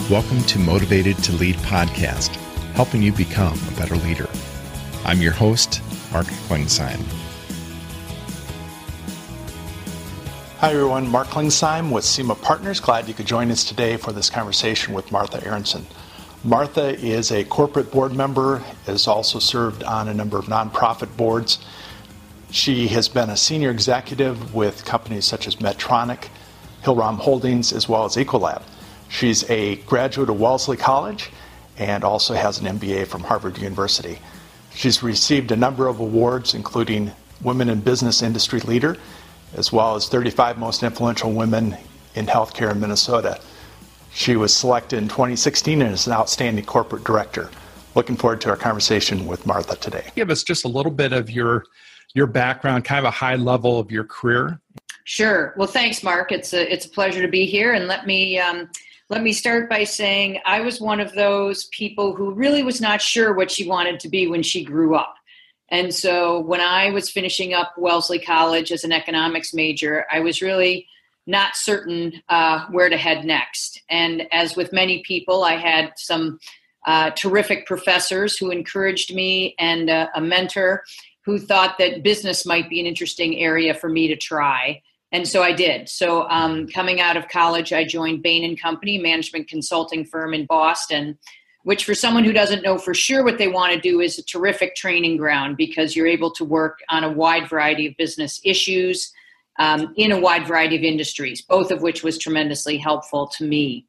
Welcome to Motivated to Lead podcast, helping you become a better leader. I'm your host, Mark Klingsheim. Hi everyone, Mark Klingsheim with SEMA Partners. Glad you could join us today for this conversation with Martha Aronson. Martha is a corporate board member, has also served on a number of nonprofit boards. She has been a senior executive with companies such as Medtronic, Hillrom Holdings, as well as Ecolab. She's a graduate of Wellesley College and also has an MBA from Harvard University. She's received a number of awards, including Women in Business Industry Leader, as well as 35 Most Influential Women in Healthcare in Minnesota. She was selected in 2016 and is an outstanding corporate director. Looking forward to our conversation with Martha today. Give us just a little bit of your background, kind of a high level of your career. Sure. Well, thanks, Mark. It's a pleasure to be here. And let me start by saying I was one of those people who really was not sure what she wanted to be when she grew up. And so when I was finishing up Wellesley College as an economics major, I was really not certain where to head next. And as with many people, I had some terrific professors who encouraged me and a mentor who thought that business might be an interesting area for me to try. And so I did. So coming out of college, I joined Bain & Company, management consulting firm in Boston, which for someone who doesn't know for sure what they want to do is a terrific training ground because you're able to work on a wide variety of business issues in a wide variety of industries, both of which was tremendously helpful to me.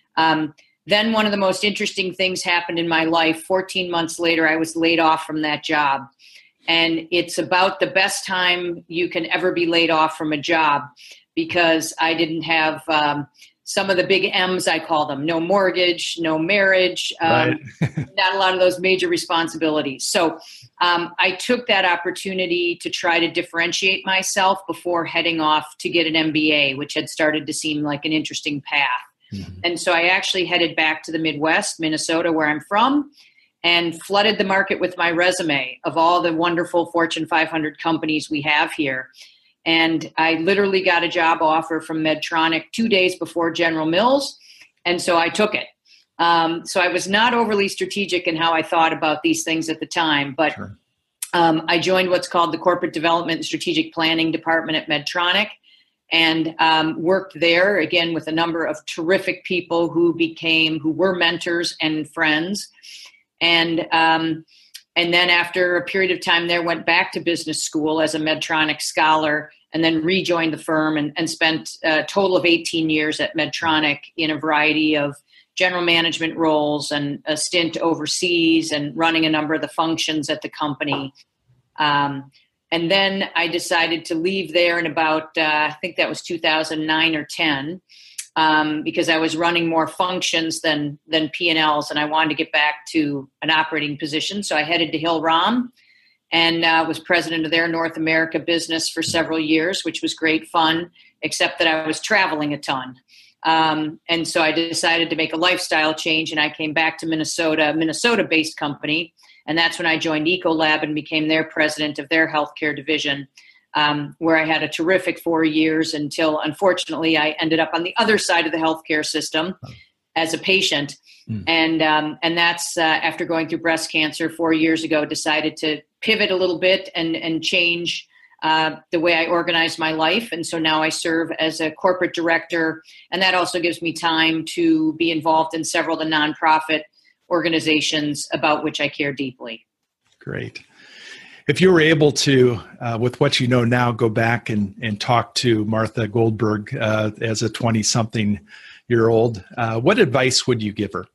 Then one of the most interesting things happened in my life. 14 months later, I was laid off from that job. And it's about the best time you can ever be laid off from a job because I didn't have some of the big M's, I call them. No mortgage, no marriage, Right. not a lot of those major responsibilities. So I took that opportunity to try to differentiate myself before heading off to get an MBA, which had started to seem like an interesting path. Mm-hmm. And so I actually headed back to the Midwest, Minnesota, where I'm from, and flooded the market with my resume of all the wonderful Fortune 500 companies we have here. And I literally got a job offer from Medtronic 2 days before General Mills, and so I took it. So I was not overly strategic in how I thought about these things at the time, but sure. I joined what's called the Corporate Development and Strategic Planning Department at Medtronic, and worked there, again, with a number of terrific people who were mentors and friends. And then after a period of time there, went back to business school as a Medtronic scholar and then rejoined the firm and spent a total of 18 years at Medtronic in a variety of general management roles and a stint overseas and running a number of the functions at the company. And then I decided to leave there in about, I think that was 2009 or 10. Because I was running more functions than P&Ls, and I wanted to get back to an operating position. So I headed to Hillrom and was president of their North America business for several years, which was great fun, except that I was traveling a ton. And so I decided to make a lifestyle change, and I came back to Minnesota, a Minnesota-based company, and that's when I joined Ecolab and became their president of their healthcare division. Where I had a terrific 4 years until, unfortunately, I ended up on the other side of the healthcare system as a patient. And that's after going through breast cancer 4 years ago, decided to pivot a little bit and change the way I organize my life. And so now I serve as a corporate director, and that also gives me time to be involved in several of the nonprofit organizations about which I care deeply. Great. If you were able to, with what you know now, go back and talk to Martha Goldberg as a 20-something-year-old, what advice would you give her?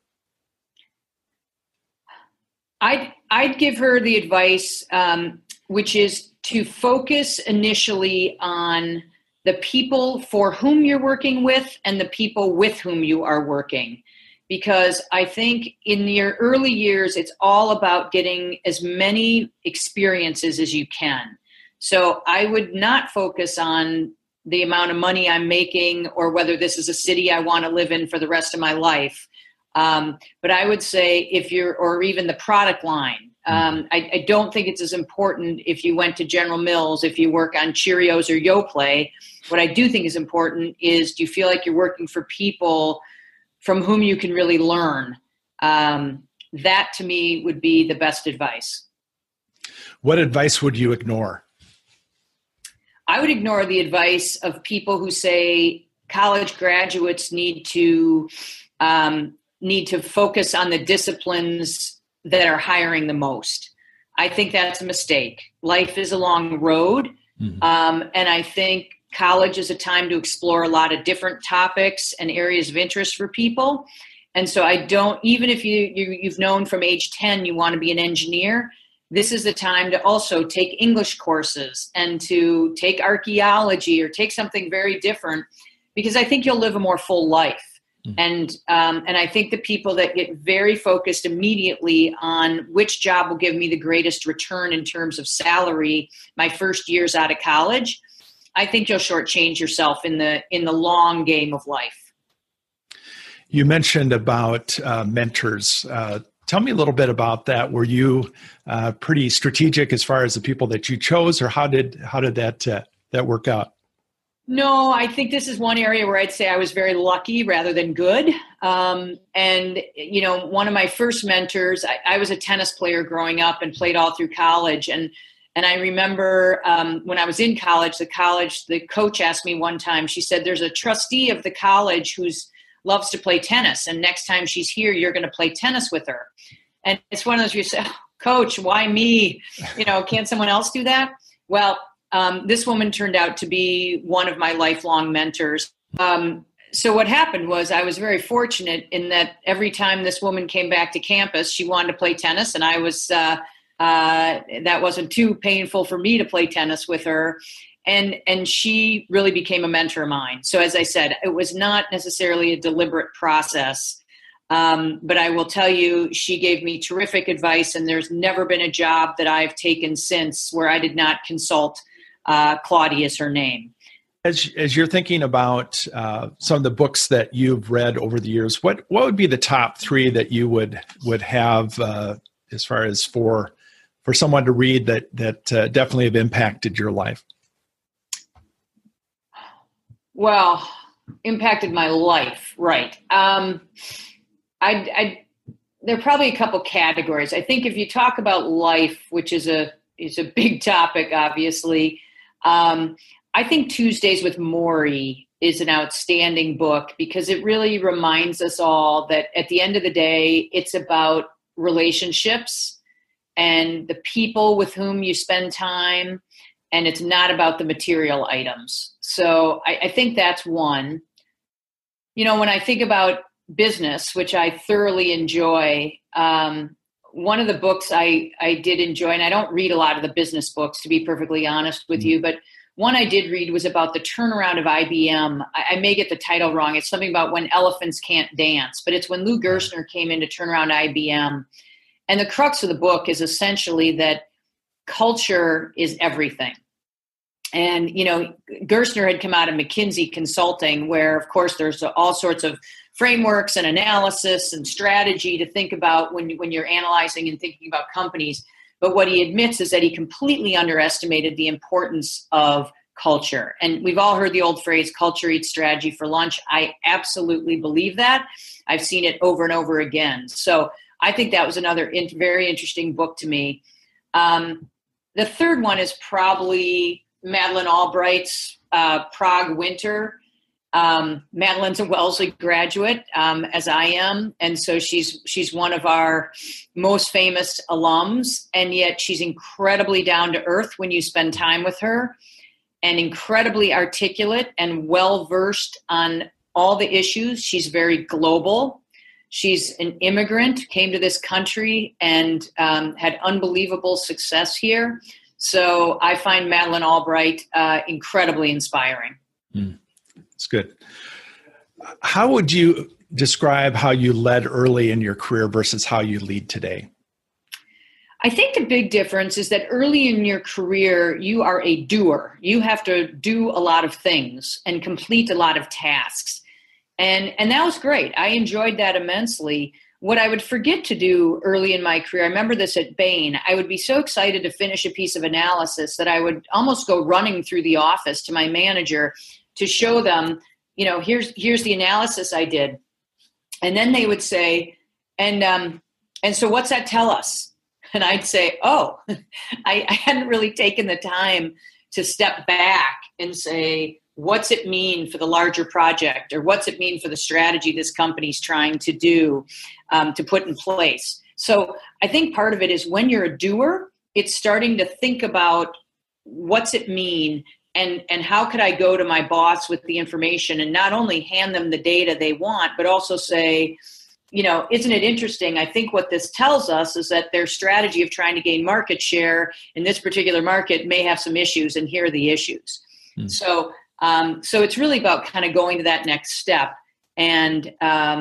I'd give her the advice, which is to focus initially on the people for whom you're working with and the people with whom you are working. Because I think in your early years, it's all about getting as many experiences as you can. So I would not focus on the amount of money I'm making or whether this is a city I want to live in for the rest of my life. But I would say or even the product line. I don't think it's as important if you went to General Mills, if you work on Cheerios or Yoplait. What I do think is important is, do you feel like you're working for people from whom you can really learn. That to me would be the best advice. What advice would you ignore? I would ignore the advice of people who say college graduates need to focus on the disciplines that are hiring the most. I think that's a mistake. Life is a long road. Mm-hmm. And I think college is a time to explore a lot of different topics and areas of interest for people. And so even if you've known from age 10 you want to be an engineer, this is the time to also take English courses and to take archaeology or take something very different, because I think you'll live a more full life. Mm-hmm. And I think the people that get very focused immediately on which job will give me the greatest return in terms of salary my first years out of college, I think you'll shortchange yourself in the long game of life. You mentioned about mentors. Tell me a little bit about that. Were you pretty strategic as far as the people that you chose, or how did that work out? No, I think this is one area where I'd say I was very lucky rather than good. And one of my first mentors, I was a tennis player growing up and played all through college, and I remember when I was in college, the coach asked me one time. She said, "There's a trustee of the college who's loves to play tennis, and next time she's here, you're going to play tennis with her." And it's one of those you say, oh, "Coach, why me? Can't someone else do that?" Well, this woman turned out to be one of my lifelong mentors. So what happened was I was very fortunate in that every time this woman came back to campus, she wanted to play tennis, and I was that wasn't too painful for me to play tennis with her. And she really became a mentor of mine. So as I said, it was not necessarily a deliberate process, but I will tell you, she gave me terrific advice, and there's never been a job that I've taken since where I did not consult Claudia is her name. As you're thinking about some of the books that you've read over the years, what would be the top three that you would have as far as for someone to read that definitely have impacted your life? Well, impacted my life, right. There are probably a couple categories. I think if you talk about life, which is a big topic, obviously, I think Tuesdays with Morrie is an outstanding book because it really reminds us all that at the end of the day, it's about relationships and the people with whom you spend time, and it's not about the material items. So I think that's one. When I think about business, which I thoroughly enjoy, one of the books I did enjoy, and I don't read a lot of the business books, to be perfectly honest with you, but one I did read was about the turnaround of IBM. I may get the title wrong. It's something about When Elephants Can't Dance, but it's when Lou Gerstner came in to turn around IBM. And the crux of the book is essentially that culture is everything. And, Gerstner had come out of McKinsey Consulting, where, of course, there's all sorts of frameworks and analysis and strategy to think about when you're analyzing and thinking about companies. But what he admits is that he completely underestimated the importance of culture. And we've all heard the old phrase, culture eats strategy for lunch. I absolutely believe that. I've seen it over and over again. So I think that was another very interesting book to me. The third one is probably Madeleine Albright's Prague Winter. Madeleine's a Wellesley graduate, as I am, and so she's one of our most famous alums, and yet she's incredibly down to earth when you spend time with her, and incredibly articulate and well-versed on all the issues. She's very global. She's an immigrant, came to this country and had unbelievable success here. So I find Madeleine Albright incredibly inspiring. That's good. How would you describe how you led early in your career versus how you lead today? I think the big difference is that early in your career, you are a doer. You have to do a lot of things and complete a lot of tasks. And that was great. I enjoyed that immensely. What I would forget to do early in my career, I remember this at Bain, I would be so excited to finish a piece of analysis that I would almost go running through the office to my manager to show them, here's the analysis I did. And then they would say, and so what's that tell us? And I'd say, oh, I hadn't really taken the time to step back and say, what's it mean for the larger project, or what's it mean for the strategy this company's trying to do, to put in place? So I think part of it is when you're a doer, it's starting to think about what's it mean, and how could I go to my boss with the information and not only hand them the data they want, but also say, isn't it interesting? I think what this tells us is that their strategy of trying to gain market share in this particular market may have some issues, and here are the issues. So it's really about kind of going to that next step and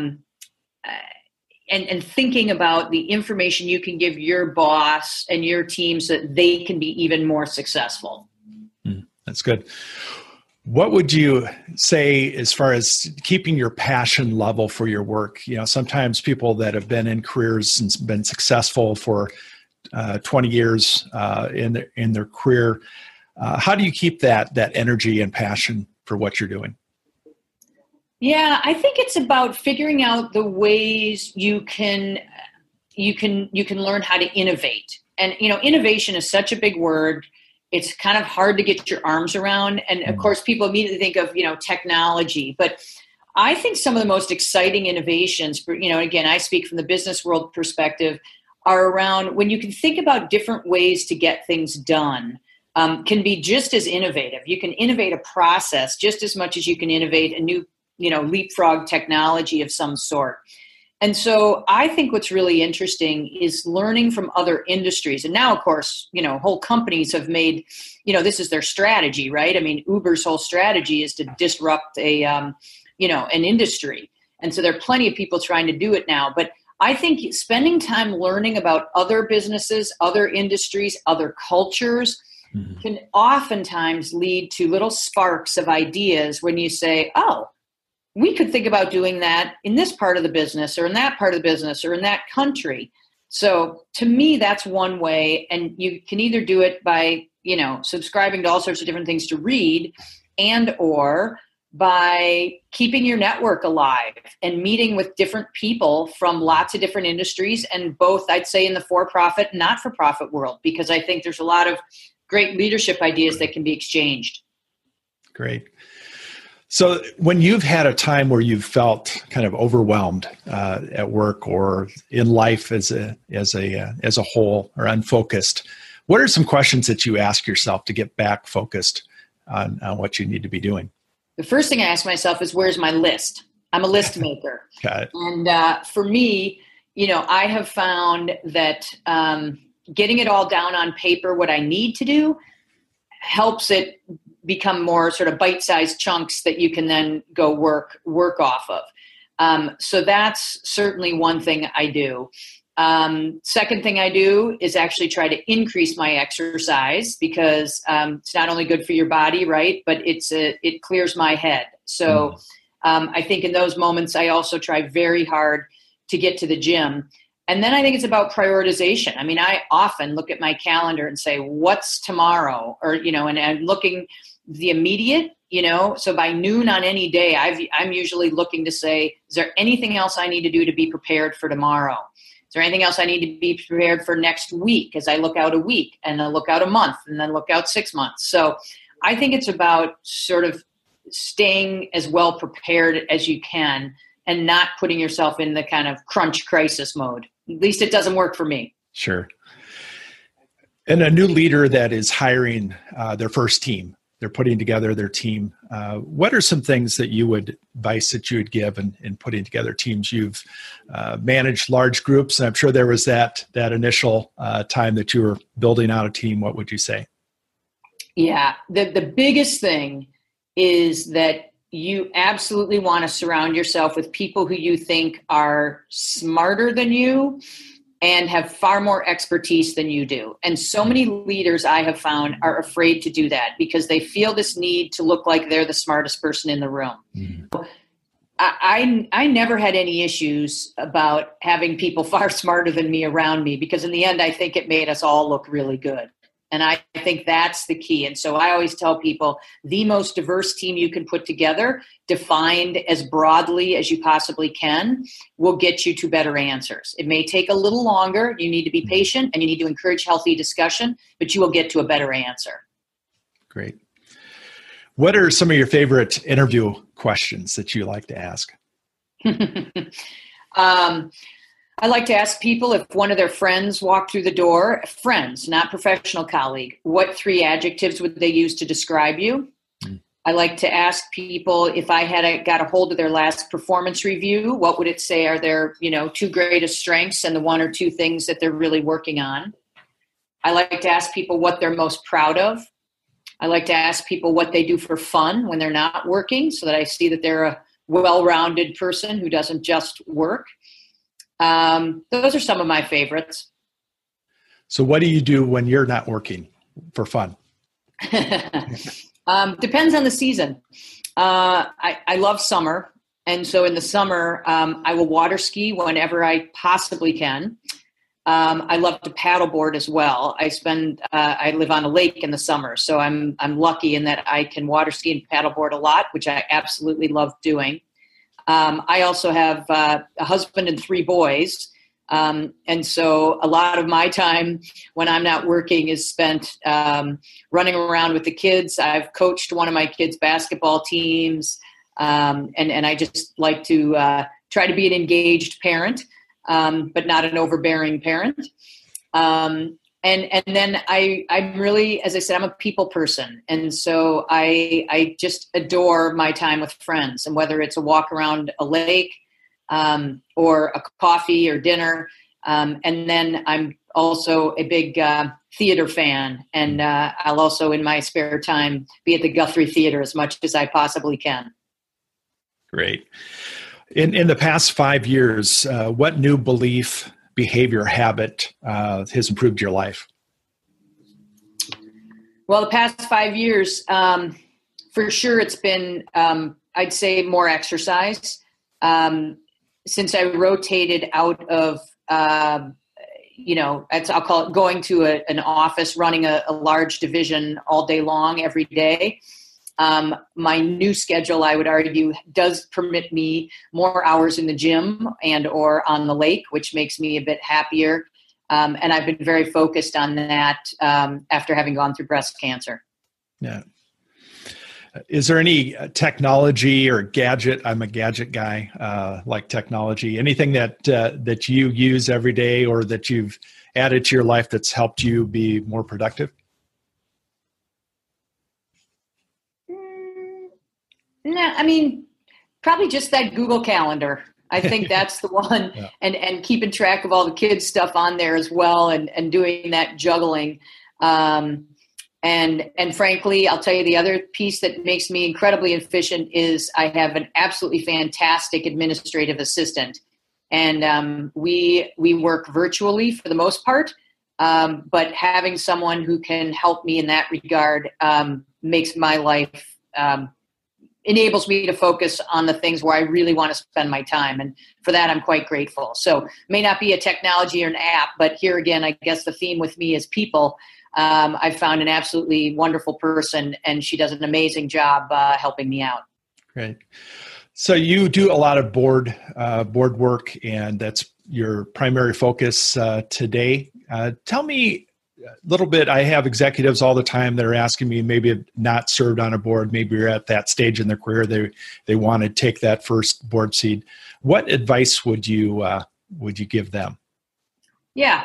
thinking about the information you can give your boss and your team so that they can be even more successful. That's good. What would you say as far as keeping your passion level for your work? Sometimes people that have been in careers and been successful for 20 years in their career, how do you keep that energy and passion for what you're doing? Yeah, I think it's about figuring out the ways you can learn how to innovate. And innovation is such a big word. It's kind of hard to get your arms around. And of course, people immediately think of, technology. But I think some of the most exciting innovations, again, I speak from the business world perspective, are around when you can think about different ways to get things done, can be just as innovative. You can innovate a process just as much as you can innovate a new, leapfrog technology of some sort. And so I think what's really interesting is learning from other industries. And now, of course, whole companies have made, this is their strategy, right? I mean, Uber's whole strategy is to disrupt an industry. And so there are plenty of people trying to do it now. But I think spending time learning about other businesses, other industries, other cultures can oftentimes lead to little sparks of ideas when you say, oh, we could think about doing that in this part of the business or in that part of the business or in that country. So to me, that's one way. And you can either do it by, subscribing to all sorts of different things to read, and or by keeping your network alive and meeting with different people from lots of different industries, and both, I'd say, in the for-profit, not-for-profit world, because I think there's a lot of great leadership ideas that can be exchanged. Great. So when you've had a time where you've felt kind of overwhelmed at work or in life as a whole, or unfocused, what are some questions that you ask yourself to get back focused on what you need to be doing? The first thing I ask myself is, where's my list? I'm a list maker. Got it. And for me, I have found that getting it all down on paper, what I need to do, helps it become more sort of bite-sized chunks that you can then go work off of. So that's certainly one thing I do. Second thing I do is actually try to increase my exercise, because it's not only good for your body, right? But it clears my head. So I think in those moments, I also try very hard to get to the gym. And then I think it's about prioritization. I mean, I often look at my calendar and say, what's tomorrow? Or, and I'm looking the immediate, so by noon on any day, I'm usually looking to say, is there anything else I need to do to be prepared for tomorrow? Is there anything else I need to be prepared for next week, as I look out a week and then look out a month and then look out 6 months? So I think it's about sort of staying as well prepared as you can and not putting yourself in the kind of crunch crisis mode. At least it doesn't work for me. Sure. And a new leader that is hiring their first team, they're putting together their team. What are some things that advice that you would give in putting together teams? You've managed large groups, and I'm sure there was that initial time that you were building out a team. What would you say? Yeah, the biggest thing is that you absolutely want to surround yourself with people who you think are smarter than you and have far more expertise than you do. And so many leaders I have found are afraid to do that because they feel this need to look like they're the smartest person in the room. Mm-hmm. I never had any issues about having people far smarter than me around me, because in the end, I think it made us all look really good. And I think that's the key. And so I always tell people the most diverse team you can put together, defined as broadly as you possibly can, will get you to better answers. It may take a little longer. You need to be patient and you need to encourage healthy discussion, but you will get to a better answer. Great. What are some of your favorite interview questions that you like to ask? I like to ask people if one of their friends walked through the door, friends, not professional colleague, what 3 adjectives would they use to describe you? I like to ask people if I got a hold of their last performance review, what would it say are their, 2 greatest strengths and the 1 or 2 things that they're really working on? I like to ask people what they're most proud of. I like to ask people what they do for fun when they're not working so that I see that they're a well-rounded person who doesn't just work. Those are some of my favorites. So what do you do when you're not working for fun? Depends on the season. I love summer. And so in the summer, I will water ski whenever I possibly can. I love to paddleboard as well. I live on a lake in the summer, so I'm lucky in that I can water ski and paddleboard a lot, which I absolutely love doing. I also have a husband and 3 boys. And so a lot of my time when I'm not working is spent running around with the kids. I've coached one of my kids' basketball teams. And I just like to try to be an engaged parent, but not an overbearing parent. And then I'm really, as I said, I'm a people person. And so I just adore my time with friends, and whether it's a walk around a lake or a coffee or dinner. And then I'm also a big theater fan. And I'll also, in my spare time, be at the Guthrie Theater as much as I possibly can. Great. In the past 5 years, what new belief, behavior, habit has improved your life? Well, the past 5 years, for sure, it's been, I'd say, more exercise. Since I rotated out of, I'll call it going to an office, running a large division all day long, every day. My new schedule, I would argue, does permit me more hours in the gym and or on the lake, which makes me a bit happier. And I've been very focused on that after having gone through breast cancer. Yeah. Is there any technology or gadget? I'm a gadget guy, like technology. Anything that you use every day or that you've added to your life that's helped you be more productive? No, I mean, probably just that Google Calendar. I think that's the one, yeah. and keeping track of all the kids' stuff on there as well, and doing that juggling. And frankly, I'll tell you the other piece that makes me incredibly efficient is I have an absolutely fantastic administrative assistant, and we work virtually for the most part. But having someone who can help me in that regard makes my life. Enables me to focus on the things where I really want to spend my time. And for that, I'm quite grateful. So may not be a technology or an app, but here again, I guess the theme with me is people. I've found an absolutely wonderful person, and she does an amazing job helping me out. Great. So you do a lot of board work, and that's your primary focus today. Tell me a little bit. I have executives all the time that are asking me, maybe have not served on a board, maybe you're at that stage in their career, they want to take that first board seat. What advice would you give them? Yeah.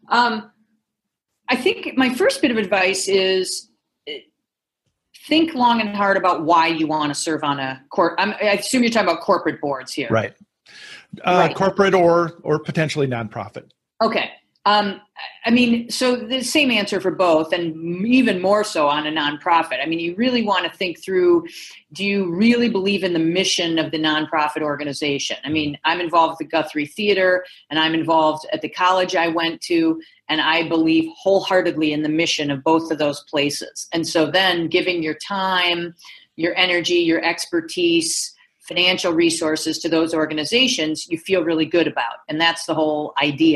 I think my first bit of advice is think long and hard about why you want to serve on a I assume you're talking about corporate boards here. Right. Right. Corporate or potentially nonprofit. Okay. I mean, so the same answer for both, and even more so on a nonprofit. I mean, you really want to think through, do you really believe in the mission of the nonprofit organization? I mean, I'm involved with the Guthrie Theater, and I'm involved at the college I went to, and I believe wholeheartedly in the mission of both of those places. And so then giving your time, your energy, your expertise, financial resources to those organizations, you feel really good about. And that's the whole idea.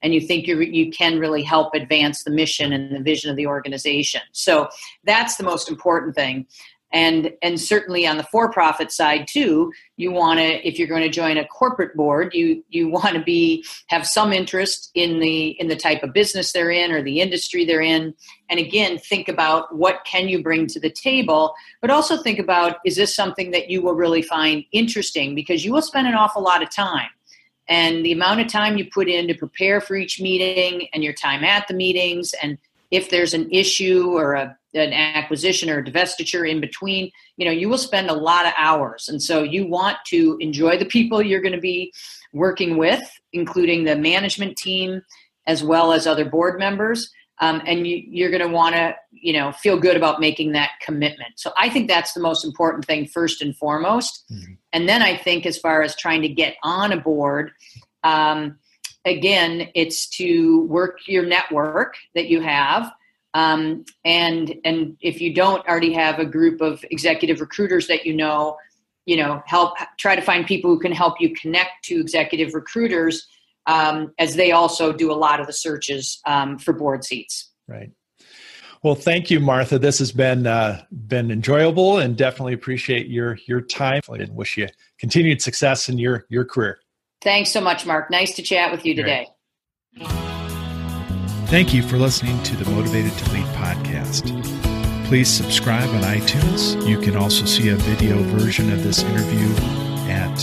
and you think you can really help advance the mission and the vision of the organization. So that's the most important thing. And certainly on the for-profit side too, you want to, if you're going to join a corporate board, you want to have some interest in the type of business they're in or the industry they're in. And again, think about what can you bring to the table, but also think about, is this something that you will really find interesting? Because you will spend an awful lot of time. And the amount of time you put in to prepare for each meeting and your time at the meetings, and if there's an issue or an acquisition or a divestiture in between, you will spend a lot of hours. And so you want to enjoy the people you're going to be working with, including the management team, as well as other board members. And you're going to want to, feel good about making that commitment. So I think that's the most important thing first and foremost. Mm-hmm. And then I think as far as trying to get on a board, again, it's to work your network that you have. And if you don't already have a group of executive recruiters that help try to find people who can help you connect to executive recruiters, as they also do a lot of the searches for board seats. Right. Well, thank you, Martha. This has been enjoyable, and definitely appreciate your time, and wish you continued success in your career. Thanks so much, Mark. Nice to chat with you today. Great. Thank you for listening to the Motivated to Lead podcast. Please subscribe on iTunes. You can also see a video version of this interview at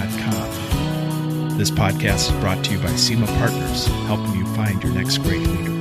motivatedtolead.com. This podcast is brought to you by SEMA Partners, helping you find your next great leader.